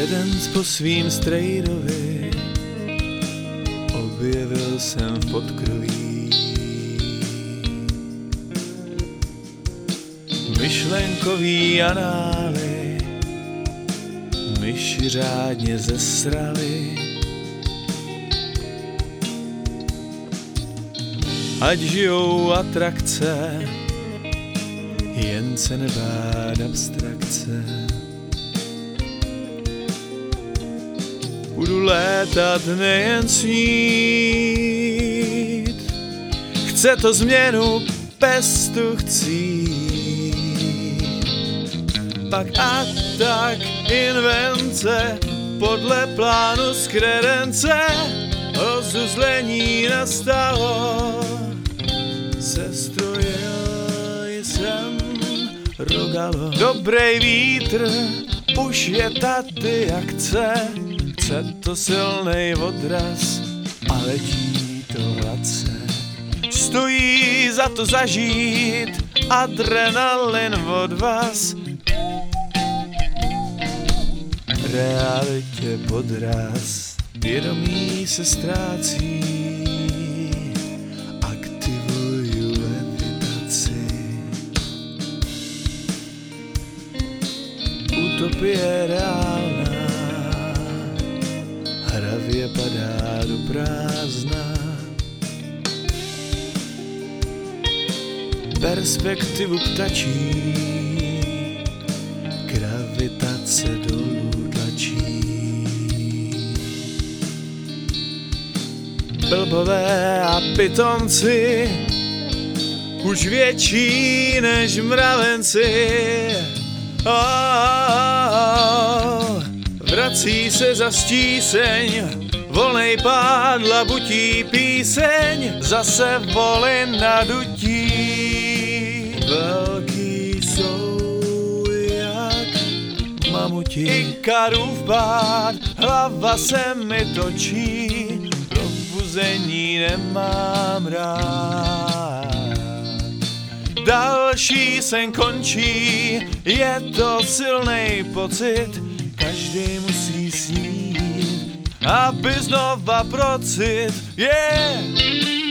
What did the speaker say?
Kredence po svým strejdovi objevil jsem v podkroví. Myšlenkový anály myši řádně zesrali. Ať žijou atrakce, jen se nebát abstrakce. Budu létat, nejen snít, chce to změnu pestu chcít. Pak a tak invence, podle plánu z kredence, rozuzlení nastalo. Sestrojil jsem rogalo. Dobrej vítr, už je tady akce. Chce to silnej odraz a letí to hladce. Stojí za to zažít adrenalin od vás. Realitě podraz, vědomí se ztrácí. Aktivuju levitaci. Utopie reálná, hravě padá do prázdna. Perspektivu ptačí, gravitace dolů tlačí. Blbové a pitomci, už větší než mravenci. Vrací se za stíseň, volnej pád, labutí píseň, zase voly na dutí. Velký jsou jak mamuti. Ikarův pád, hlava se mi točí, probuzení nemám rád. Další sen končí, je to silnej pocit, každý musí snít, aby znova procit, yeah!